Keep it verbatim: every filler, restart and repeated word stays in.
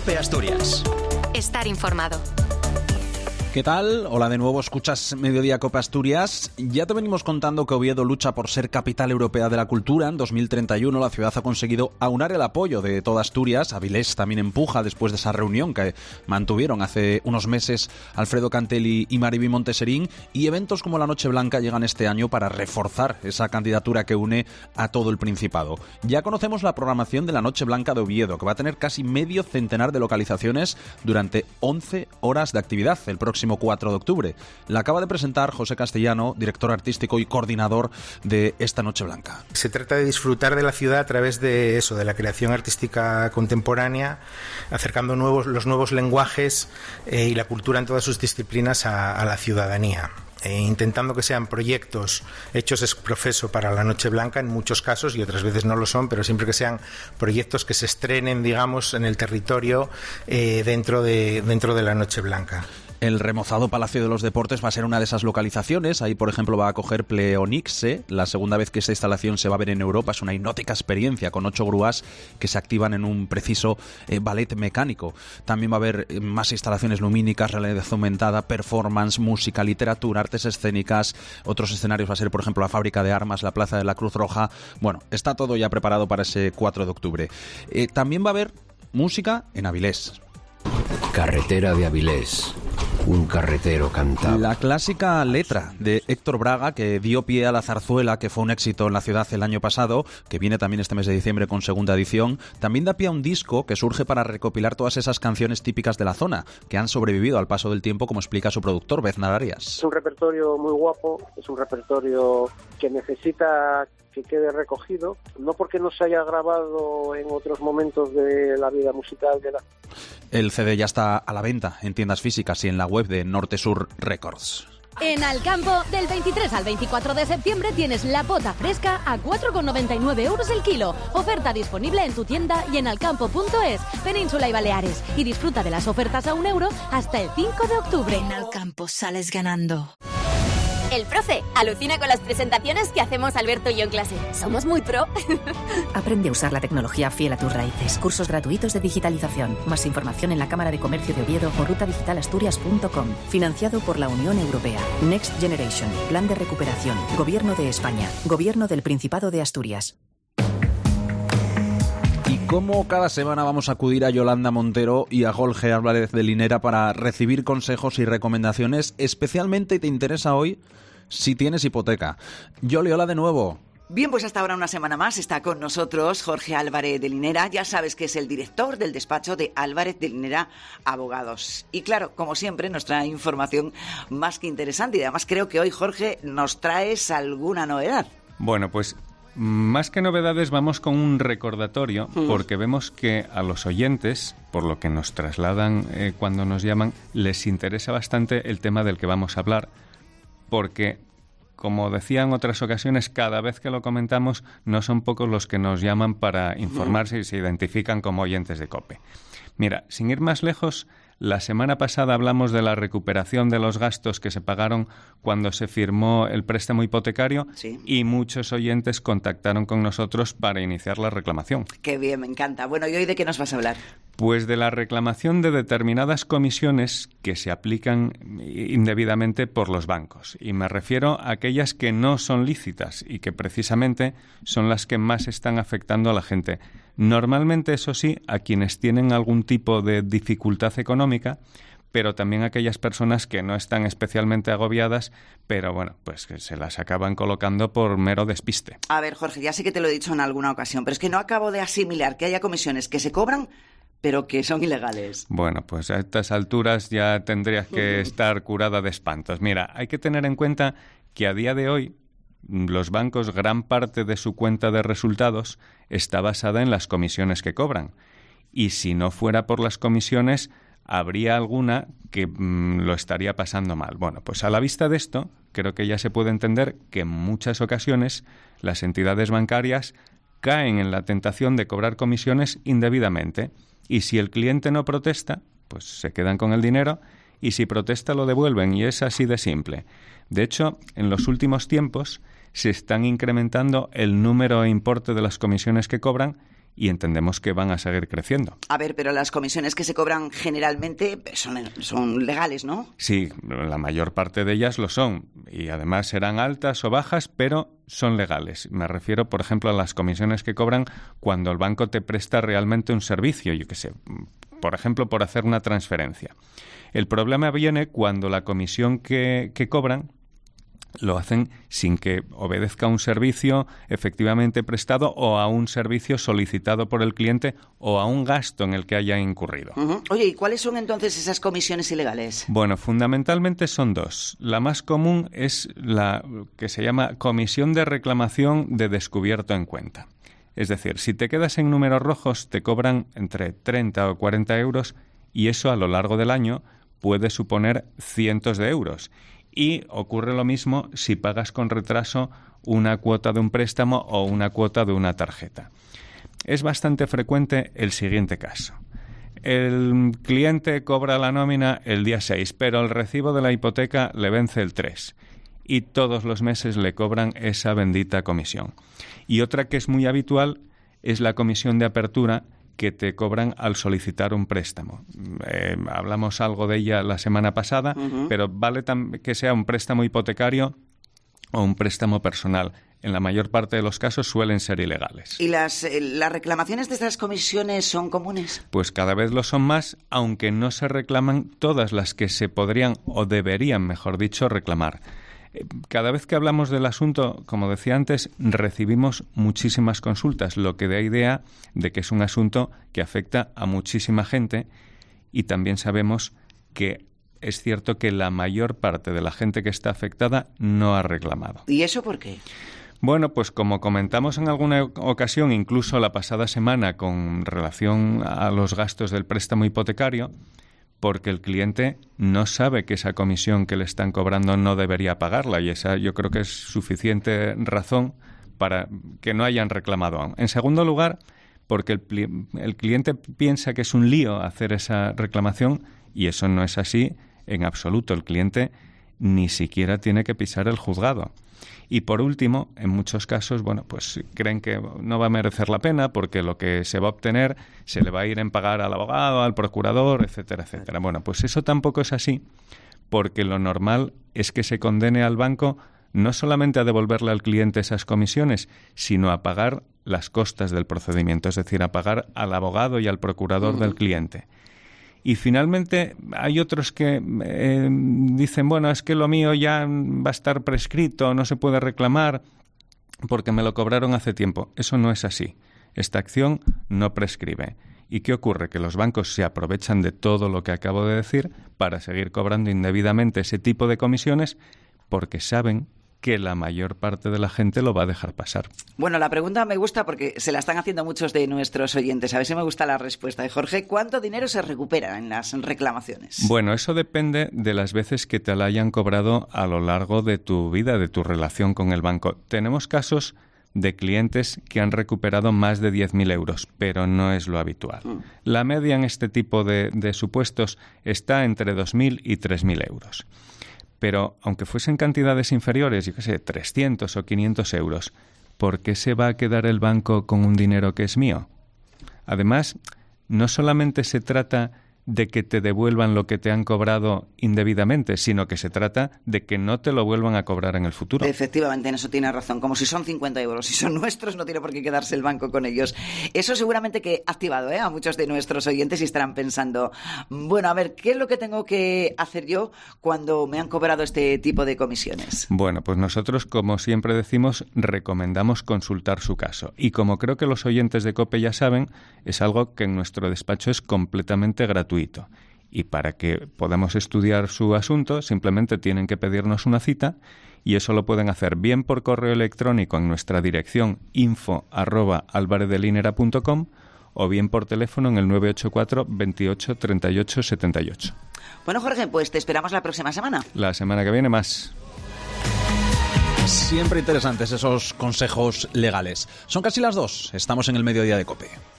COPE Asturias. Estar informado. ¿Qué tal? Hola de nuevo, escuchas Mediodía COPE Asturias. Ya te venimos contando que Oviedo lucha por ser capital europea de la cultura. En dos mil treinta y uno la ciudad ha conseguido aunar el apoyo de toda Asturias. Avilés también empuja después de esa reunión que mantuvieron hace unos meses Alfredo Cantelli y Mariby Monteserín. Y eventos como la Noche Blanca llegan este año para reforzar esa candidatura que une a todo el Principado. Ya conocemos la programación de la Noche Blanca de Oviedo, que va a tener casi medio centenar de localizaciones durante once horas de actividad el próximo cuatro de octubre. La acaba de presentar José Castellano, director artístico y coordinador de esta Noche Blanca. Se trata de disfrutar de la ciudad a través de eso, de la creación artística contemporánea, acercando nuevos, los nuevos lenguajes eh, y la cultura en todas sus disciplinas a, a la ciudadanía. E intentando que sean proyectos hechos ex profeso para la Noche Blanca en muchos casos, y otras veces no lo son, pero siempre que sean proyectos que se estrenen, digamos, en el territorio eh, dentro de, dentro de la Noche Blanca. El remozado Palacio de los Deportes va a ser una de esas localizaciones. Ahí, por ejemplo, va a acoger Pleonixe, la segunda vez que esta instalación se va a ver en Europa. Es una hipnótica experiencia con ocho grúas que se activan en un preciso eh, ballet mecánico. También va a haber eh, más instalaciones lumínicas, realidad aumentada, performance, música, literatura, artes escénicas. Otros escenarios va a ser, por ejemplo, la Fábrica de Armas, la Plaza de la Cruz Roja. Bueno, está todo ya preparado para ese cuatro de octubre. Eh, también va a haber música en Avilés. Carretera de Avilés. Un carretero cantaba. La clásica letra de Héctor Braga, que dio pie a la zarzuela, que fue un éxito en la ciudad el año pasado, que viene también este mes de diciembre con segunda edición, también da pie a un disco que surge para recopilar todas esas canciones típicas de la zona, que han sobrevivido al paso del tiempo, como explica su productor, Beznar Arias. Es un repertorio muy guapo, es un repertorio que necesita que quede recogido, no porque no se haya grabado en otros momentos de la vida musical de la... El C D ya está a la venta en tiendas físicas y en la web de Norte Sur Records. En Alcampo, del veintitrés al veinticuatro de septiembre tienes la pota fresca a cuatro con noventa y nueve euros el kilo. Oferta disponible en tu tienda y en alcampo punto es, Península y Baleares. Y disfruta de las ofertas a un euro hasta el cinco de octubre. En Alcampo sales ganando. El profe alucina con las presentaciones que hacemos Alberto y yo en clase. Somos muy pro. Aprende a usar la tecnología fiel a tus raíces. Cursos gratuitos de digitalización. Más información en la Cámara de Comercio de Oviedo o ruta digital asturias punto com. Financiado por la Unión Europea. Next Generation. Plan de recuperación. Gobierno de España. Gobierno del Principado de Asturias. Y como cada semana vamos a acudir a Yolanda Montero y a Jorge Álvarez de Linera para recibir consejos y recomendaciones. Especialmente te interesa hoy si tienes hipoteca. Yoli, hola de nuevo. Bien, pues hasta ahora una semana más está con nosotros Jorge Álvarez de Linera. Ya sabes que es el director del despacho de Álvarez de Linera Abogados. Y claro, como siempre, nos trae información más que interesante. Y además creo que hoy, Jorge, nos traes alguna novedad. Bueno, pues más que novedades vamos con un recordatorio, mm. porque vemos que a los oyentes, por lo que nos trasladan eh, cuando nos llaman, les interesa bastante el tema del que vamos a hablar, porque, como decía en otras ocasiones, cada vez que lo comentamos no son pocos los que nos llaman para informarse y se identifican como oyentes de COPE. Mira, sin ir más lejos, la semana pasada hablamos de la recuperación de los gastos que se pagaron cuando se firmó el préstamo hipotecario, sí, y muchos oyentes contactaron con nosotros para iniciar la reclamación. Qué bien, me encanta. Bueno, ¿y hoy de qué nos vas a hablar? Pues de la reclamación de determinadas comisiones que se aplican indebidamente por los bancos. Y me refiero a aquellas que no son lícitas y que precisamente son las que más están afectando a la gente. Normalmente, eso sí, a quienes tienen algún tipo de dificultad económica, pero también a aquellas personas que no están especialmente agobiadas, pero bueno, pues que se las acaban colocando por mero despiste. A ver, Jorge, ya sé que te lo he dicho en alguna ocasión, pero es que no acabo de asimilar que haya comisiones que se cobran pero que son ilegales. Bueno, pues a estas alturas ya tendrías que estar curada de espantos. Mira, hay que tener en cuenta que a día de hoy los bancos, gran parte de su cuenta de resultados está basada en las comisiones que cobran. Y si no fuera por las comisiones, habría alguna que mmm, lo estaría pasando mal. Bueno, pues a la vista de esto, creo que ya se puede entender que en muchas ocasiones las entidades bancarias caen en la tentación de cobrar comisiones indebidamente. Y si el cliente no protesta, pues se quedan con el dinero, y si protesta lo devuelven, y es así de simple. De hecho, en los últimos tiempos se están incrementando el número e importe de las comisiones que cobran, y entendemos que van a seguir creciendo. A ver, pero las comisiones que se cobran generalmente son, son legales, ¿no? Sí, la mayor parte de ellas lo son, y además serán altas o bajas, pero son legales. Me refiero, por ejemplo, a las comisiones que cobran cuando el banco te presta realmente un servicio, yo qué sé, por ejemplo, por hacer una transferencia. El problema viene cuando la comisión que, que cobran lo hacen sin que obedezca a un servicio efectivamente prestado o a un servicio solicitado por el cliente o a un gasto en el que haya incurrido. Uh-huh. Oye, ¿y cuáles son entonces esas comisiones ilegales? Bueno, fundamentalmente son dos. La más común es la que se llama comisión de reclamación de descubierto en cuenta. Es decir, si te quedas en números rojos te cobran entre treinta o cuarenta euros y eso a lo largo del año puede suponer cientos de euros. Y ocurre lo mismo si pagas con retraso una cuota de un préstamo o una cuota de una tarjeta. Es bastante frecuente el siguiente caso. El cliente cobra la nómina el día seis, pero el recibo de la hipoteca le vence el tres. Y todos los meses le cobran esa bendita comisión. Y otra que es muy habitual es la comisión de apertura que te cobran al solicitar un préstamo. Eh, hablamos algo de ella la semana pasada, uh-huh. pero vale tam- que sea un préstamo hipotecario o un préstamo personal. En la mayor parte de los casos suelen ser ilegales. ¿Y las, eh, las reclamaciones de estas comisiones son comunes? Pues cada vez lo son más, aunque no se reclaman todas las que se podrían o deberían, mejor dicho, reclamar. Cada vez que hablamos del asunto, como decía antes, recibimos muchísimas consultas, lo que da idea de que es un asunto que afecta a muchísima gente y también sabemos que es cierto que la mayor parte de la gente que está afectada no ha reclamado. ¿Y eso por qué? Bueno, pues como comentamos en alguna ocasión, incluso la pasada semana, con relación a los gastos del préstamo hipotecario, porque el cliente no sabe que esa comisión que le están cobrando no debería pagarla y esa yo creo que es suficiente razón para que no hayan reclamado aún. En segundo lugar, porque el, el cliente piensa que es un lío hacer esa reclamación y eso no es así en absoluto. El cliente ni siquiera tiene que pisar el juzgado. Y por último, en muchos casos, bueno, pues creen que no va a merecer la pena porque lo que se va a obtener se le va a ir en pagar al abogado, al procurador, etcétera, etcétera. Bueno, pues eso tampoco es así, porque lo normal es que se condene al banco no solamente a devolverle al cliente esas comisiones, sino a pagar las costas del procedimiento, es decir, a pagar al abogado y al procurador uh-huh. del cliente. Y finalmente hay otros que eh, dicen, bueno, es que lo mío ya va a estar prescrito, no se puede reclamar porque me lo cobraron hace tiempo. Eso no es así. Esta acción no prescribe. ¿Y qué ocurre? Que los bancos se aprovechan de todo lo que acabo de decir para seguir cobrando indebidamente ese tipo de comisiones porque saben que la mayor parte de la gente lo va a dejar pasar. Bueno, la pregunta me gusta porque se la están haciendo muchos de nuestros oyentes. A ver si me gusta la respuesta de Jorge. ¿Cuánto dinero se recupera en las reclamaciones? Bueno, eso depende de las veces que te la hayan cobrado a lo largo de tu vida, de tu relación con el banco. Tenemos casos de clientes que han recuperado más de diez mil euros, pero no es lo habitual. Mm. La media en este tipo de, de supuestos está entre dos mil y tres mil euros. Pero aunque fuesen cantidades inferiores, yo qué sé, trescientos o quinientos euros, ¿por qué se va a quedar el banco con un dinero que es mío? Además, no solamente se trata de que te devuelvan lo que te han cobrado indebidamente, sino que se trata de que no te lo vuelvan a cobrar en el futuro. Efectivamente, en eso tiene razón. Como si son cincuenta euros. Si son nuestros, no tiene por qué quedarse el banco con ellos. Eso seguramente que ha activado ¿eh? a muchos de nuestros oyentes y estarán pensando, bueno, a ver, ¿qué es lo que tengo que hacer yo cuando me han cobrado este tipo de comisiones? Bueno, pues nosotros, como siempre decimos, recomendamos consultar su caso. Y como creo que los oyentes de COPE ya saben, es algo que en nuestro despacho es completamente gratuito. Y para que podamos estudiar su asunto, simplemente tienen que pedirnos una cita y eso lo pueden hacer bien por correo electrónico en nuestra dirección info arroba alvarezdelinera punto com o bien por teléfono en el nueve ocho cuatro veintiocho treinta y ocho setenta y ocho. Bueno, Jorge, pues te esperamos la próxima semana. La semana que viene más. Siempre interesantes esos consejos legales. Son casi las dos. Estamos en el mediodía de COPE.